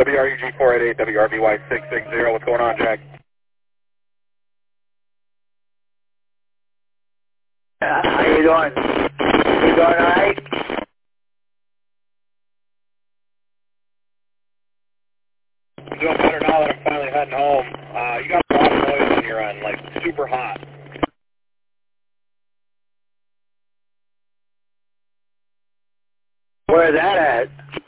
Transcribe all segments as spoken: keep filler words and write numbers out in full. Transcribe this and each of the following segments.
W R U G four eight eight, W R B Y six six zero. What's going on, Jack? Uh, how you doing? You doing all right? I'm doing better now that I'm finally heading home. Uh, you got a lot of noise on your end, like super hot. Where's that at?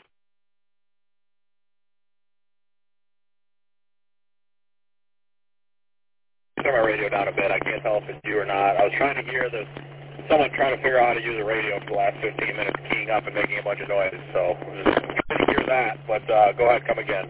Turn my radio down a bit. I can't tell if it's you or not. I was trying to hear this. Someone trying to figure out how to use a radio for the last fifteen minutes, keying up and making a bunch of noise. So I'm just trying to hear that. But uh, go ahead, come again.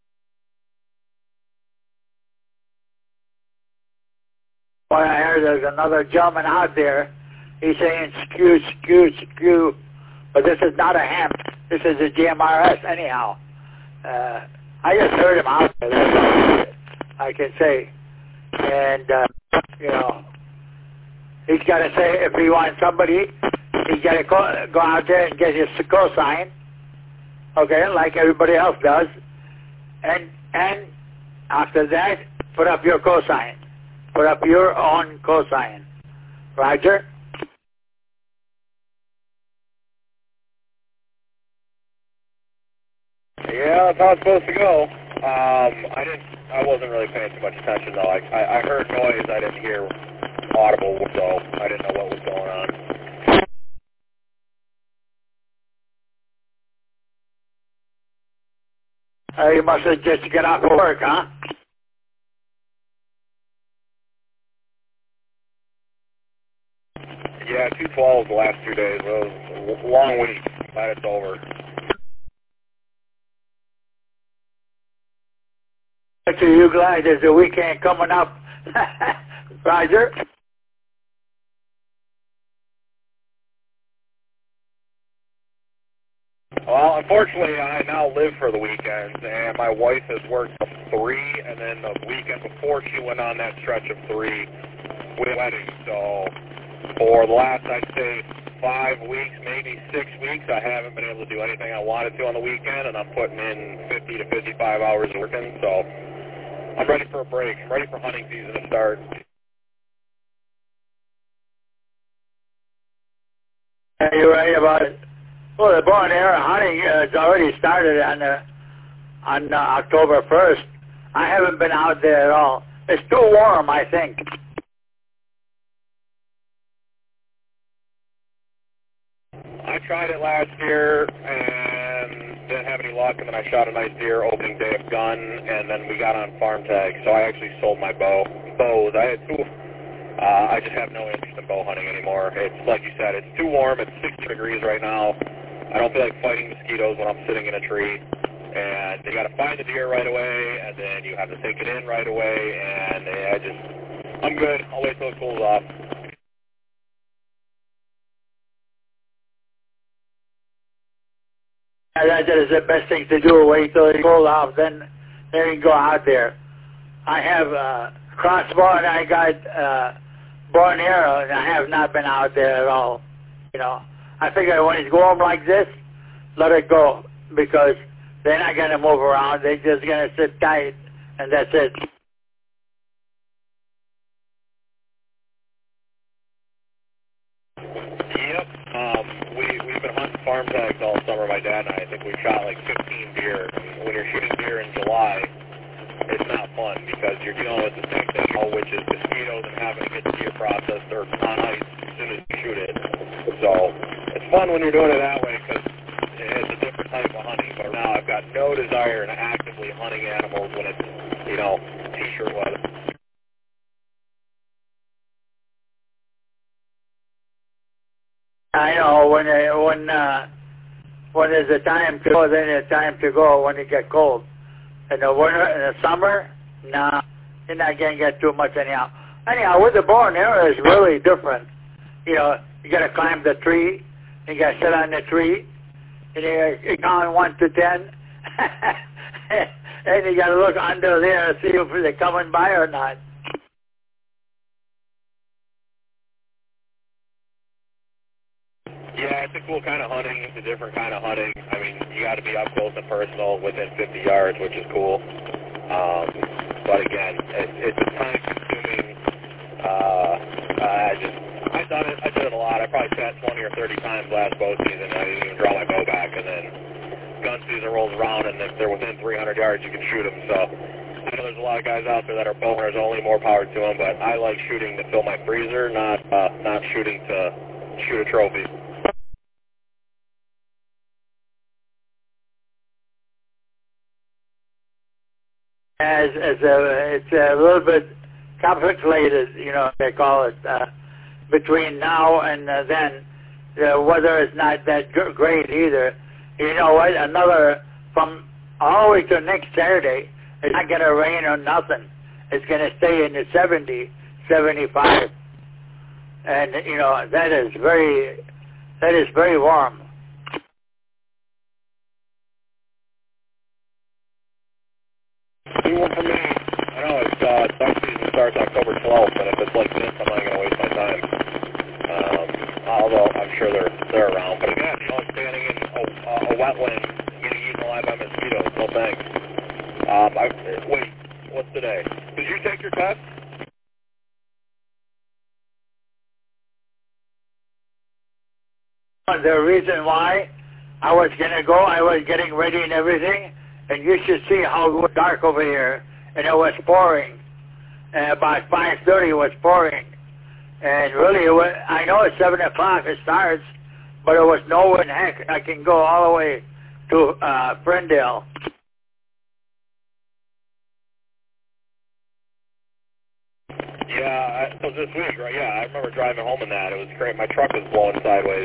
Well, I heard there's another gentleman out there. He's saying skew, skew, skew. But this is not a ham. This is a G M R S anyhow. Uh, I just heard him out there. That's all I can say. And, uh, you know, he's got to say if he wants somebody, he's got to go, go out there and get his cosign, okay, like everybody else does. And, and after that, put up your cosign. Put up your own cosign. Roger? Yeah, that's how it's supposed to go. Um, I didn't. I wasn't really paying too much attention though. I, I, I heard noise. I didn't hear audible, so I didn't know what was going on. Uh, you must have just got off of work, huh? Yeah, two twelve the last two days. It was a long week. Glad it's over. Are you glad there's a weekend coming up? Roger? Well, unfortunately, I now live for the weekends, and my wife has worked three, and then the weekend before she went on that stretch of three with weddings. So for the last, I'd say, five weeks, maybe six weeks, I haven't been able to do anything I wanted to on the weekend, and I'm putting in fifty to fifty-five hours working, so I'm ready for a break. I'm ready for hunting season to start. Are you right about it? Well, the bow and arrow hunting uh, has already started on uh, on uh, October first. I haven't been out there at all. It's too warm, I think. I tried it last year and didn't have any luck, and then I shot a nice deer opening day of gun, and then we got on farm tag, so I actually sold my bow. Bows. I had two. Uh, I just have no interest in bow hunting anymore. It's like you said, it's too warm. It's sixty degrees right now. I don't feel like fighting mosquitoes when I'm sitting in a tree. And you got to find the deer right away, and then you have to take it in right away. And I just, I'm good. I'll wait till it cools off. That is the best thing to do. Wait till it cools off, then then you go out there. I have uh, crossbow and I got uh, bow and arrow, and I have not been out there at all. You know, I figure when it's warm like this, let it go, because they're not going to move around. They're just going to sit tight, and that's it. Yep. Um, we, we've been hunting farm tags all summer, my dad and I. I think we shot like fifteen deer. When you're shooting deer in July, it's not fun because you're dealing with the same thing, which is mosquitoes and having to get the deer processed or on ice as soon as you shoot it. So it's fun when you're doing it that way because it's a different type of hunting. But now I've got no desire in actively hunting animals when it's, you know, t-shirt weather. I know when uh, when uh, when there's a time to go, then there's time to go when it gets cold. In the winter, in the summer, nah, you're not gonna get too much anyhow. Anyhow, with the bow and arrow, it's really different. You know, you gotta climb the tree, you gotta sit on the tree, and you, you count one to ten, and you gotta look under there and see if they're coming by or not. Yeah, it's a cool kind of hunting. It's a different kind of hunting. I mean, you got to be up close and personal within fifty yards, which is cool. Um, but again, it, it's a time-consuming. Uh, I just, I done it. I did it a lot. I probably sat twenty or thirty times last bow season. I didn't even draw my bow back, and then gun season rolls around, and if they're within three hundred yards, you can shoot them. So I know there's a lot of guys out there that are bow hunters only. More power to them, but I like shooting to fill my freezer, not uh, not shooting to shoot a trophy. As, as a, it's a little bit complicated, you know, they call it, uh, between now and uh, then. The weather is not that g- great either. You know what, another, from all the way to next Saturday, it's not going to rain or nothing. It's going to stay in the seventy, seventy-five. And, you know, that is very, that is very warm. Do one for me. I know it's uh, duck season starts October twelfth, and if it's like this, I'm not going to waste my time. Um, although I'm sure they're they're around. But again, you know, standing in a, a wetland, getting eaten alive by mosquitoes. No thanks. Um, I, wait, what's today? Did you take your test? The reason why I was going to go, I was getting ready and everything. And you should see how it was dark over here, and it was pouring. And about five thirty it was pouring. And really, it was, I know it's seven o'clock it starts, but it was nowhere in heck I can go all the way to uh, Ferndale. Yeah, it was this week, right? Yeah, I remember driving home in that. It was great. My truck was blowing sideways.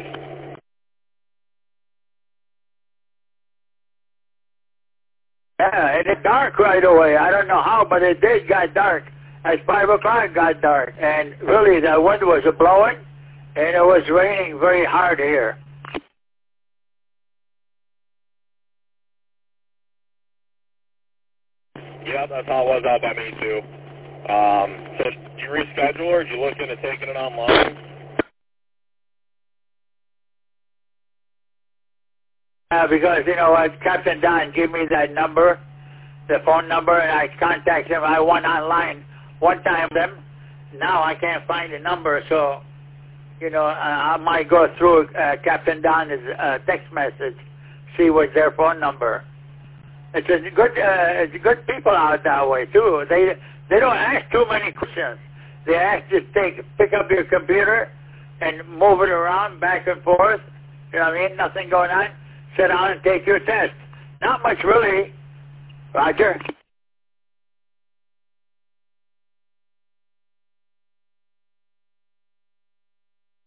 Yeah, and it dark right away. I don't know how, but it did got dark. At five o'clock it got dark. And really, the wind was blowing, and it was raining very hard here. Yeah, that's how it was out by me, too. Um, so did you reschedule, or did you look into taking it online? Uh, because, you know what, Captain Don gave me that number, the phone number, and I contacted him. I went online one time with him. Now I can't find the number, so, you know, uh, I might go through uh, Captain Don's uh, text message, see what's their phone number. It's a good, uh, it's good people out that way, too. They they don't ask too many questions. They ask just take, pick up your computer and move it around back and forth. You know what I mean? Nothing going on. Sit down and take your test. Not much really, Roger.